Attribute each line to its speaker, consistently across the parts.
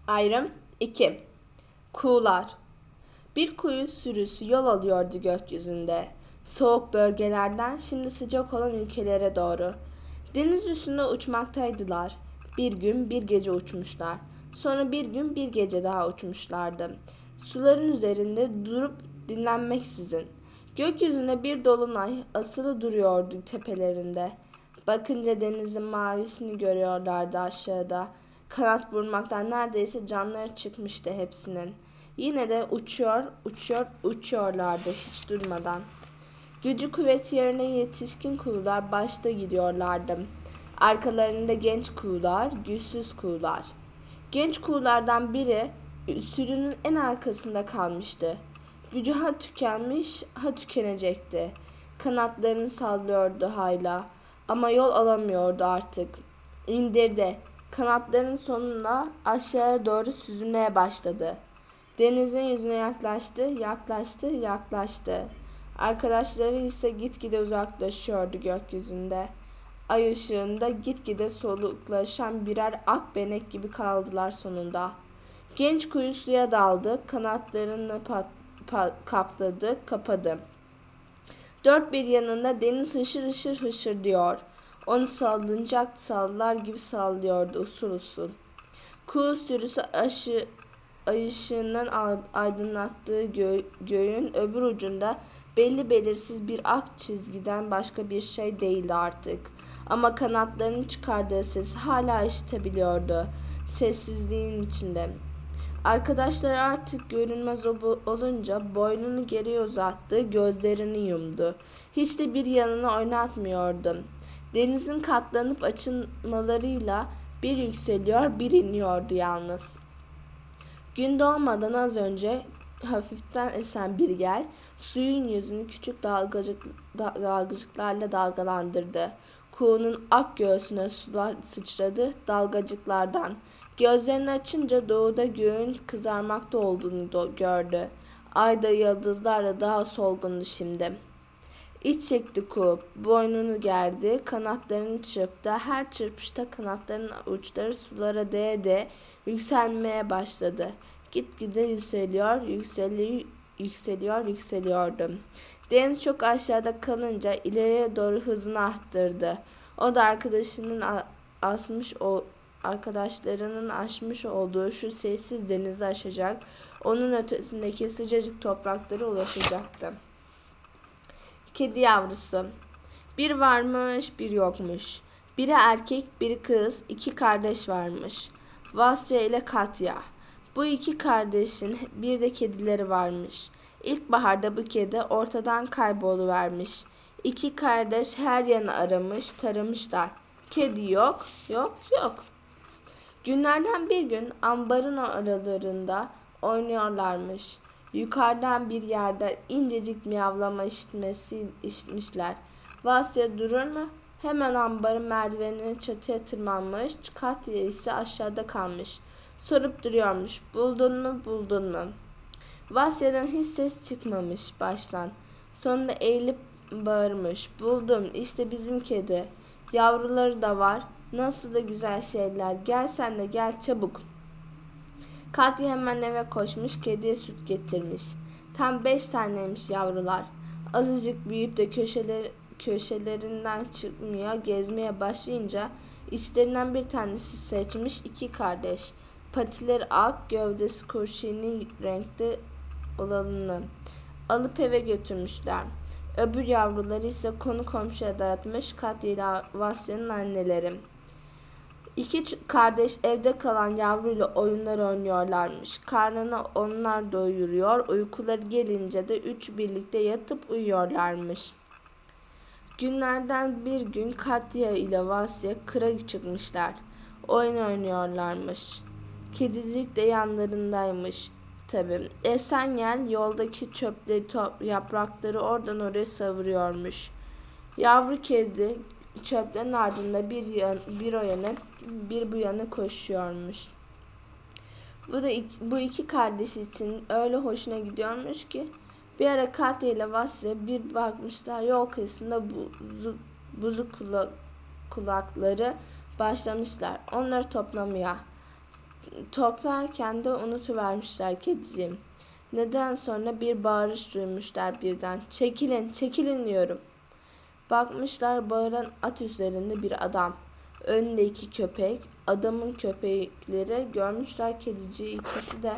Speaker 1: Ayrım 2. Kuğular. Bir kuğu sürüsü yol alıyordu gökyüzünde. Soğuk bölgelerden şimdi sıcak olan ülkelere doğru. Deniz üstünde uçmaktaydılar. Bir gün bir gece uçmuşlar. Sonra bir gün bir gece daha uçmuşlardı. Suların üzerinde durup dinlenmeksizin. Gökyüzünde bir dolunay asılı duruyordu tepelerinde. Bakınca denizin mavisini görüyorlardı aşağıda. Kanat vurmaktan neredeyse canları çıkmıştı hepsinin. Yine de uçuyorlardı hiç durmadan. Gücü kuvveti yerine yetişkin kuğular başta gidiyorlardı. Arkalarında genç kuğular, güçsüz kuğular. Genç kuğulardan biri sürünün en arkasında kalmıştı. Gücü ha tükenmiş ha tükenecekti. Kanatlarını sallıyordu hala ama yol alamıyordu artık. İndirdi. Kanatlarının sonuna aşağıya doğru süzülmeye başladı. Denizin yüzüne yaklaştı. Arkadaşları ise gitgide uzaklaşıyordu gökyüzünde. Ay ışığında gitgide soluklaşan birer akbenek gibi kaldılar sonunda. Genç kuyu suya daldı, kanatlarını kapadı. Dört bir yanında deniz hışır hışır hışır diyor. Onu sallar gibi sallıyordu usul usul. Kuğu sürüsü ay ışığının aydınlattığı göğün öbür ucunda belli belirsiz bir ak çizgiden başka bir şey değildi artık. Ama kanatlarının çıkardığı sesi hala işitebiliyordu. Sessizliğin içinde. Arkadaşları artık görünmez olunca boynunu geriye uzattı, gözlerini yumdu. Hiç de bir yanını oynatmıyordu. Denizin katlanıp açılmalarıyla bir yükseliyor, bir iniyordu yalnız. Gün doğmadan az önce hafiften esen bir gel, suyun yüzünü küçük dalgacıklarla dalgalandırdı. Kuğunun ak göğsüne sular sıçradı dalgacıklardan. Gözlerini açınca doğuda göğün kızarmakta olduğunu gördü. Ay da yıldızlar da daha solgundu şimdi. İç çekti kuğu, boynunu gerdi, kanatlarını çırptı. Her çırpışta kanatlarının uçları sulara değde yükselmeye başladı. Gitgide yükseliyordu. Deniz çok aşağıda kalınca ileriye doğru hızını arttırdı. O da arkadaşlarının aşmış olduğu şu sessiz denizi aşacak, onun ötesindeki sıcacık topraklara ulaşacaktı. Kedi yavrusu. Bir varmış, bir yokmuş. Biri erkek, biri kız, iki kardeş varmış. Vasya ile Katya. Bu iki kardeşin bir de kedileri varmış. İlkbaharda bu kedi ortadan kayboluvermiş. İki kardeş her yanı aramış, taramışlar. Kedi yok, yok, yok. Günlerden bir gün ambarın aralarında oynuyorlarmış. Yukarıdan bir yerde incecik miyavlama işitmişler. Vasya durur mu? Hemen ambarın merdiveninin çatıya tırmanmış, Katya ise aşağıda kalmış. Sorup duruyormuş. Buldun mu? Vasya'dan hiç ses çıkmamış baştan. Sonunda eğilip bağırmış. Buldum, işte bizim kedi. Yavruları da var. Nasıl da güzel şeyler. Gel sen de gel çabuk. Katya hemen eve koşmuş, kediye süt getirmiş. Tam 5 taneymiş yavrular. Azıcık büyüyüp de köşelerinden çıkmaya, gezmeye başlayınca içlerinden bir tanesi seçmiş iki kardeş. Patileri ak, gövdesi kurşuni renkte olanını alıp eve götürmüşler. Öbür yavruları ise konu komşuya dağıtmış Katya ile Vasya'nın anneleri. İki kardeş evde kalan yavruyla oyunlar oynuyorlarmış. Karnına onlar doyuruyor, uykuları gelince de üç birlikte yatıp uyuyorlarmış. Günlerden bir gün Katya ile Vasya kıra çıkmışlar. Oyun oynuyorlarmış. Kedicik de yanlarındaymış. Tabii. Esen yel yoldaki çöpleri yaprakları oradan oraya savuruyormuş. Yavru kedi çöplerin ardında bir o yana bir bu yana koşuyormuş. Bu iki kardeş için öyle hoşuna gidiyormuş ki bir ara Katya ile Vasya bir bakmışlar yol kıyısında buzu kulakları başlamışlar. Onları toplamaya. Toplarken de unutuvermişler kediciğim. Neden sonra bir bağırış duymuşlar birden. Çekilin, çekilin diyorum. Bakmışlar bağıran at üzerinde bir adam. Önünde 2 köpek, adamın köpekleri görmüşler kediciyi ikisi de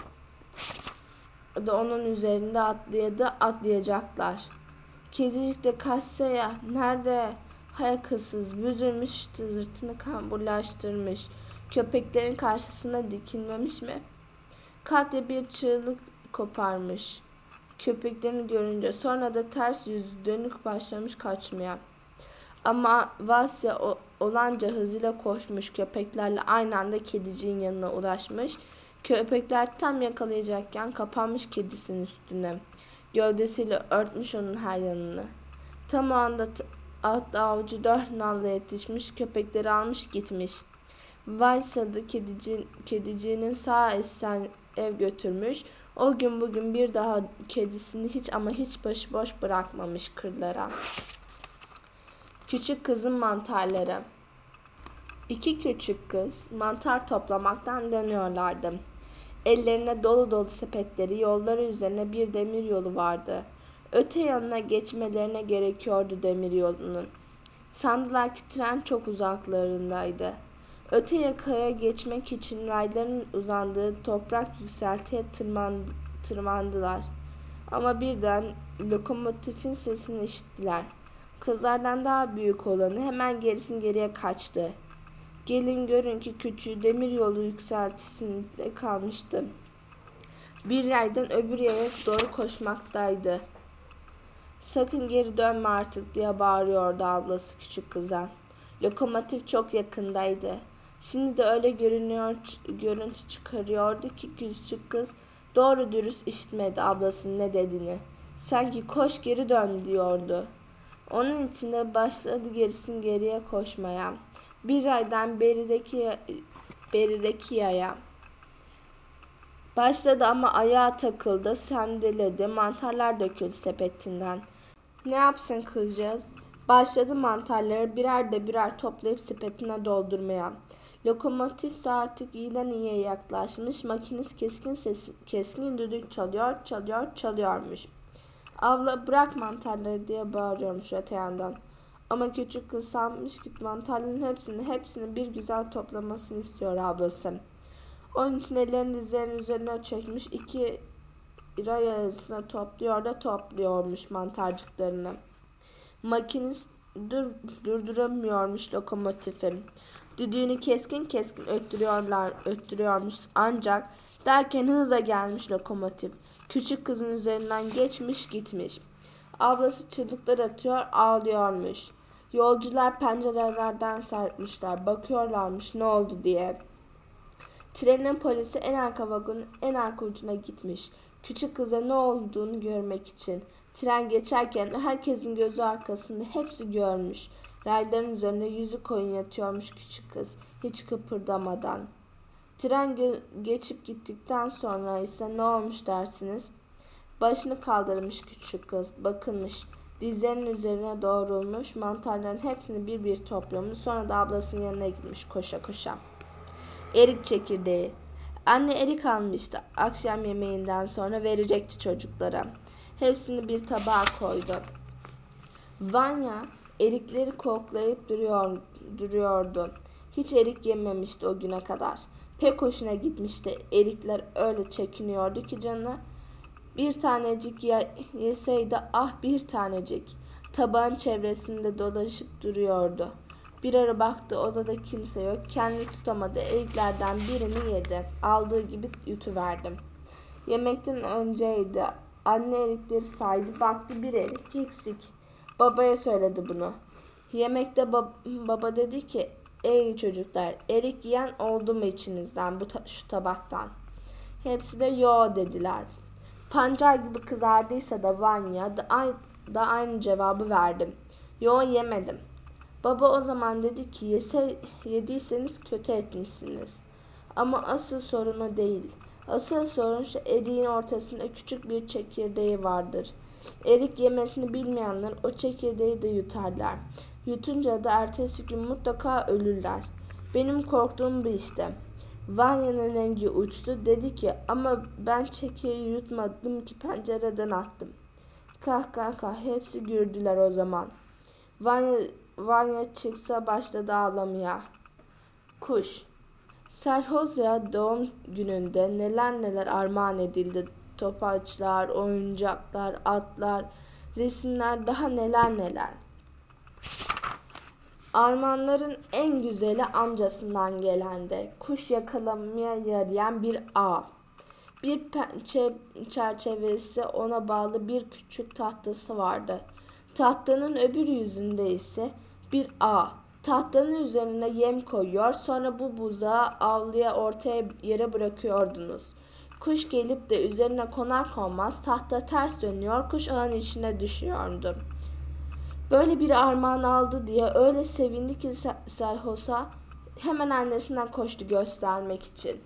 Speaker 1: onun üzerinde atlayacaklar. Kedicik de kaçsa ya, nerede? Hay akılsız, büzülmüş, zırtını kamburlaştırmış. Köpeklerin karşısına dikilmemiş mi? Katya bir çığlık koparmış köpeklerini görünce, sonra da ters yüzü dönük başlamış kaçmaya. Ama Vasya olanca hızıyla koşmuş, köpeklerle aynı anda kediciğin yanına ulaşmış. Köpekler tam yakalayacakken kapanmış kedisinin üstüne. Gövdesiyle örtmüş onun her yanını. Tam o anda at avucu 4 nalla yetişmiş, köpekleri almış gitmiş. Vasya da kediciğinin sağ esen ev götürmüş. O gün bugün bir daha kedisini hiç ama hiç başıboş bırakmamış kırlara. Küçük kızın mantarları. 2 küçük kız mantar toplamaktan dönüyorlardı. Ellerine dolu dolu sepetleri, yolları üzerine bir demir yolu vardı. Öte yanına geçmelerine gerekiyordu demir yolunun. Sandılar ki tren çok uzaklarındaydı. Öte yakaya geçmek için rayların uzandığı toprak yükseltiye tırmandılar. Ama birden lokomotifin sesini işittiler. Kızlardan daha büyük olanı hemen geriye kaçtı. Gelin görün ki küçüğü demiryolu yükseltisinde kalmıştı. Bir yaydan öbür yaya doğru koşmaktaydı. Sakın geri dönme artık diye bağırıyordu ablası küçük kıza. Lokomotif çok yakındaydı. Şimdi de öyle görüntü çıkarıyordu ki küçük kız doğru dürüst işitmedi ablasının ne dediğini. Sanki koş geri dön diyordu. Onun için de başladı geriye koşmaya. Bir aydan berideki yaya. Başladı ama ayağa takıldı, sendeledi, mantarlar döküldü sepetinden. Ne yapsın kızcağız? Başladı mantarları birer toplayıp sepetine doldurmaya. Lokomotif ise artık iyiden iyiye yaklaşmış, makinist keskin düdük çalıyormuş. Abla bırak mantarları diye bağırıyormuş öte yandan. Ama küçük kız sanmış ki mantarların hepsini bir güzel toplamasını istiyor ablası. Onun için ellerini dizlerinin üzerine çekmiş, 2 ray arasına topluyormuş mantarcıklarını. Makinist durduramıyormuş lokomotifi. Düdüğünü keskin öttürüyormuş ancak derken hıza gelmiş lokomotif. Küçük kızın üzerinden geçmiş gitmiş. Ablası çığlıklar atıyor, ağlıyormuş. Yolcular pencerelerden serpmişler, bakıyorlarmış ne oldu diye. Trenin polisi en arka vagonun en arka ucuna gitmiş. Küçük kıza ne olduğunu görmek için. Tren geçerken herkesin gözü arkasında, hepsi görmüş. Rayların üzerinde yüzü koyun yatıyormuş küçük kız, hiç kıpırdamadan. Tren geçip gittikten sonra ise ne olmuş dersiniz? Başını kaldırmış küçük kız, bakınmış. Dizlerinin üzerine doğrulmuş, mantarların hepsini bir toplamış. Sonra da ablasının yanına gitmiş koşa koşa. Erik çekirdeği. Anne erik almıştı. Akşam yemeğinden sonra verecekti çocuklara. Hepsini bir tabağa koydu. Vanya erikleri koklayıp duruyordu. Hiç erik yememişti o güne kadar. Pek hoşuna gitmişti. Erikler öyle çekiniyordu ki canına. Bir tanecik yeseydi, ah bir tanecik. Tabağın çevresinde dolaşıp duruyordu. Bir ara baktı, odada kimse yok. Kendini tutamadı. Eriklerden birini yedi. Aldığı gibi yutuverdi. Yemekten önceydi. Anne erikleri saydı. Baktı bir erik eksik. Babaya söyledi bunu. Yemekte baba dedi ki, ey çocuklar, erik yiyen oldu mu içinizden şu tabaktan? Hepsi de yo dediler. Pancar gibi kızardıysa da Vanya da aynı cevabı verdim. Yo yemedim. Baba o zaman dedi ki yediyseniz kötü etmişsiniz. Ama asıl sorun o değil. Asıl sorun şu eriğin ortasında küçük bir çekirdeği vardır. Erik yemesini bilmeyenler o çekirdeği de yutarlar. Yutunca da ertesi gün mutlaka ölürler. Benim korktuğum bu işte. Vanya'nın rengi uçtu. Dedi ki ama ben çekiyi yutmadım ki pencereden attım. Kah kah kah hepsi güldüler o zaman. Vanya çıksa başladı ağlamaya. Kuş. Serhozya doğum gününde neler neler armağan edildi. Topaçlar, oyuncaklar, atlar, resimler, daha neler neler. Armağanların en güzeli amcasından gelendi. Kuş yakalamaya yarayan bir ağ. Bir pençe çerçevesi ona bağlı bir küçük tahtası vardı. Tahtanın öbür yüzünde ise bir ağ. Tahtanın üzerine yem koyuyor, sonra bu buzağı avluya ortaya yere bırakıyordunuz. Kuş gelip de üzerine konar konmaz tahta ters dönüyor, kuş ağın içine düşüyordu. Böyle bir armağan aldı diye öyle sevindi ki Serhosa hemen annesinden koştu göstermek için.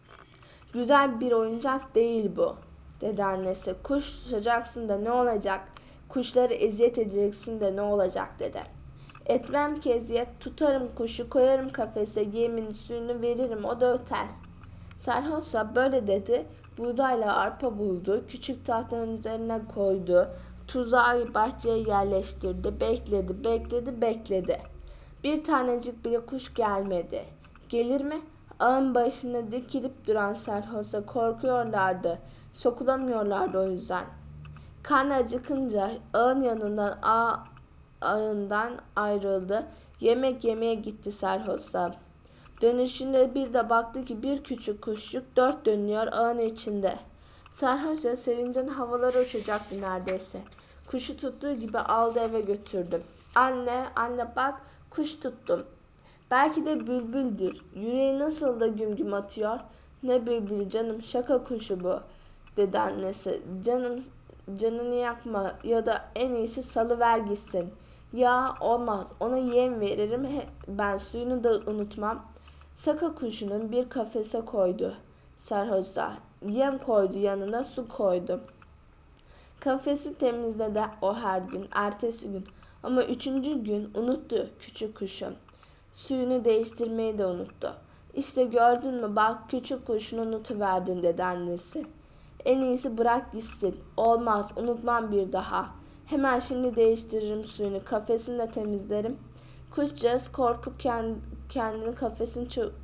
Speaker 1: Güzel bir oyuncak değil bu, dedi annesi. Kuş tutacaksın da ne olacak? Kuşları eziyet edeceksin de ne olacak, dedi. Etmem ki eziyet, tutarım kuşu, koyarım kafese, yemin suyunu veririm, o da öter. Serhosa böyle dedi, buğdayla arpa buldu, küçük tahtanın üzerine koydu, tuzağı bahçeye yerleştirdi, bekledi. Bir tanecik bile kuş gelmedi. Gelir mi? Ağın başında dikilip duran Serhosa korkuyorlardı, sokulamıyorlardı o yüzden. Karnı acıkınca ağın yanından ağından ayrıldı. Yemek yemeye gitti Serhosa. Dönüşünde bir de baktı ki bir küçük kuşçuk dört dönüyor ağın içinde. Serhosa sevincden havalara uçacaktı neredeyse. Kuşu tuttuğu gibi aldı eve götürdü. Anne bak kuş tuttum. Belki de bülbüldür. Yüreği nasıl da güm güm atıyor. Ne bülbülü canım, şaka kuşu bu, dedi annesi. Canını yakma ya da en iyisi salıver gitsin. Ya olmaz, ona yem veririm, ben suyunu da unutmam. Saka kuşunun bir kafese koydu Serhosa. Yem koydu, yanına su koydu. Kafesi temizledi o her gün, ertesi gün. Ama üçüncü gün unuttu küçük kuşu. Suyunu değiştirmeyi de unuttu. İşte gördün mü bak, küçük kuşunu unutuverdin, dedi annesi. En iyisi bırak gitsin. Olmaz, unutmam bir daha. Hemen şimdi değiştiririm suyunu, kafesini de temizlerim. Kuşcağız korkup kendini kafesin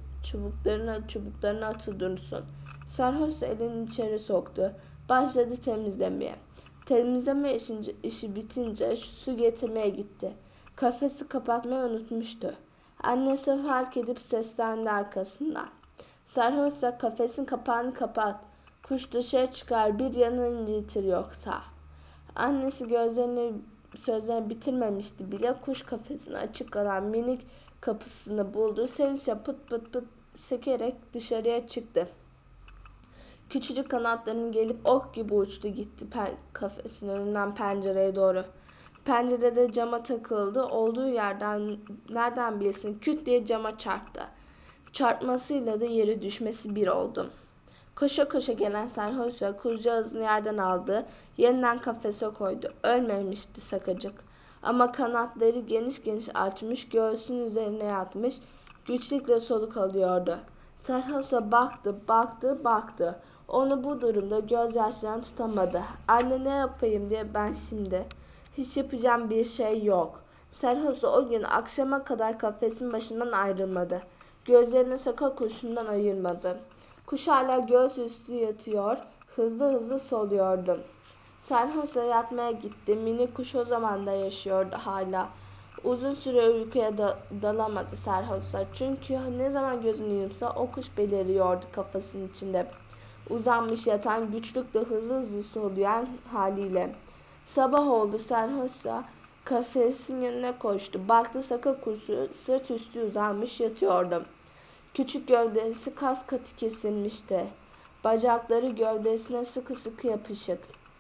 Speaker 1: çubuklarına atı dursun. Sarhoş elini içeri soktu. Başladı temizlemeye. Temizleme işi bitince su getirmeye gitti. Kafesi kapatmayı unutmuştu. Annesi fark edip seslendi arkasından. Sarhoşsa kafesin kapağını kapat. Kuş dışarı çıkar, bir yanını incitir yoksa. Annesi sözlerini bitirmemişti bile, kuş kafesine açık kalan minik kapısını buldu. Sevinçle pıt pıt pıt sekerek dışarıya çıktı. Küçücük kanatlarını gelip ok gibi uçtu gitti kafesin önünden pencereye doğru. Pencerede cama takıldı. Olduğu yerden nereden bilsin küt diye cama çarptı. Çarpmasıyla da yere düşmesi bir oldu. Koşa koşa gelen sarhoşla kuzcağızını yerden aldı. Yeniden kafese koydu. Ölmemişti sakacık. Ama kanatları geniş geniş açmış, göğsünün üzerine yatmış, güçlükle soluk alıyordu. Sarhoşa baktı. Onu bu durumda gözyaşlarını tutamadı. Anne ne yapayım diye ben şimdi. Hiç yapacağım bir şey yok. Serhoşa o gün akşama kadar kafesin başından ayrılmadı. Gözlerini saka kuşundan ayırmadı. Kuş hala göğsüstü yatıyor, hızlı hızlı soluyordu. Serhoşa yatmaya gitti. Minik kuş o zaman da yaşıyordu hala. Uzun süre uykuya dalamadı Serhoşa. Çünkü ne zaman gözünü yumsa o kuş beliriyordu kafasının içinde. Uzanmış yatan, güçlükle hızlı hızlı soluyan haliyle. Sabah oldu, Serhoşa kafesin yanına koştu. Baktı saka kuşu sırt üstü uzanmış yatıyordu. Küçük gövdesi kas katı kesilmişti. Bacakları gövdesine sıkı sıkı yapışık.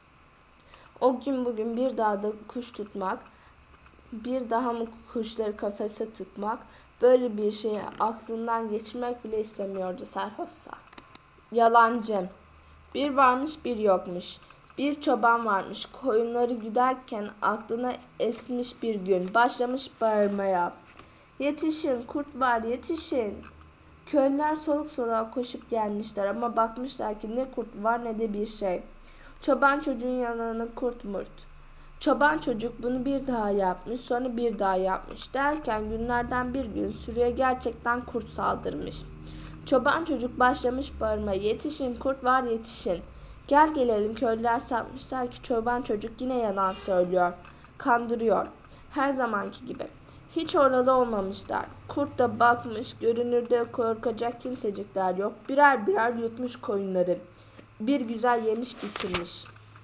Speaker 1: O gün bugün bir daha da kuş tutmak, bir daha mı kuşları kafese tıkmak, böyle bir şeyi aklından geçirmek bile istemiyordu Serhoşa. Yalancı. Bir varmış bir yokmuş. Bir çoban varmış. Koyunları güderken aklına esmiş bir gün. Başlamış bağırmaya. Yetişin, kurt var, yetişin. Köylüler soluk soluğa koşup gelmişler ama bakmışlar ki ne kurt var ne de bir şey. Çoban çocuğun yanına kurt murt. Çoban çocuk bunu bir daha yapmış, sonra bir daha yapmış derken günlerden bir gün sürüye gerçekten kurt saldırmış. Çoban çocuk başlamış bağırmaya, yetişin kurt var yetişin. Gel gelelim köylüler sapmışlar ki çoban çocuk yine yalan söylüyor, kandırıyor. Her zamanki gibi. Hiç oralı olmamışlar. Kurt da bakmış, görünürde korkacak kimsecikler yok. Birer birer yutmuş koyunları. Bir güzel yemiş bitirmiş.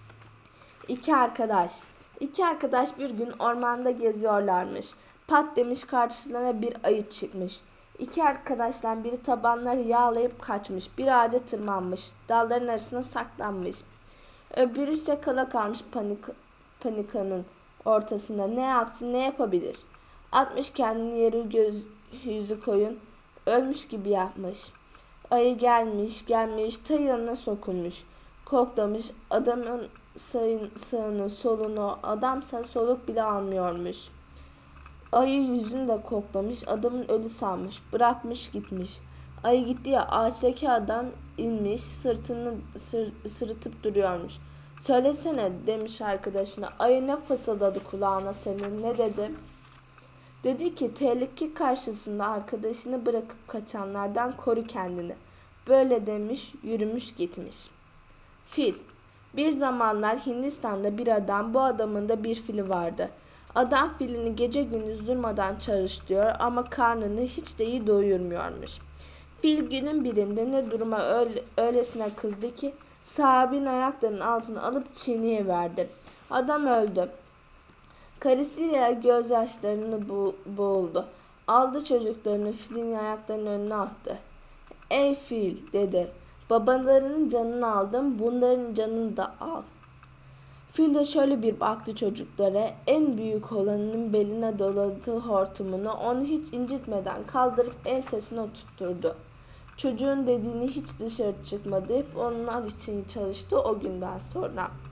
Speaker 1: İki arkadaş. İki arkadaş bir gün ormanda geziyorlarmış. Pat demiş karşılarına bir ayı çıkmış. İki arkadaştan biri tabanları yağlayıp kaçmış. Bir ağaca tırmanmış. Dalların arasına saklanmış. Öbürü ise kala kalmış panikanın ortasında. Ne yapsın ne yapabilir? Atmış kendini yere yüzü koyun. Ölmüş gibi yapmış. Ayı gelmiş ta yanına sokulmuş. Koklamış adamın sağını solunu adamsa soluk bile almıyormuş. Ayı yüzünü de koklamış adamın ölü sanmış bırakmış gitmiş. Ayı gitti ya ağaçtaki adam inmiş sırtını sırıtıp duruyormuş. Söylesene demiş arkadaşına ayı ne fısıldadı kulağına senin ne dedi? Dedi ki tehlike karşısında arkadaşını bırakıp kaçanlardan koru kendini. Böyle demiş yürümüş gitmiş. Fil. Bir zamanlar Hindistan'da bir adam, bu adamın da bir fili vardı. Adam filini gece gündüz durmadan çalıştırıyor ama karnını hiç de iyi doyurmuyormuş. Fil günün birinde ne duruma öylesine kızdı ki sahibinin ayaklarının altına alıp çiğneyiverdi. Adam öldü. Karısıyla gözyaşlarını boğuldu. Aldı çocuklarını filin ayaklarının önüne attı. Ey fil dedi. Babalarının canını aldım, bunların canını da al. Fil de şöyle bir baktı çocuklara, en büyük olanının beline doladığı hortumunu onu hiç incitmeden kaldırıp ensesine tutturdu. Çocuğun dediğini hiç dışarı çıkmadı, hep onlar için çalıştı o günden sonra.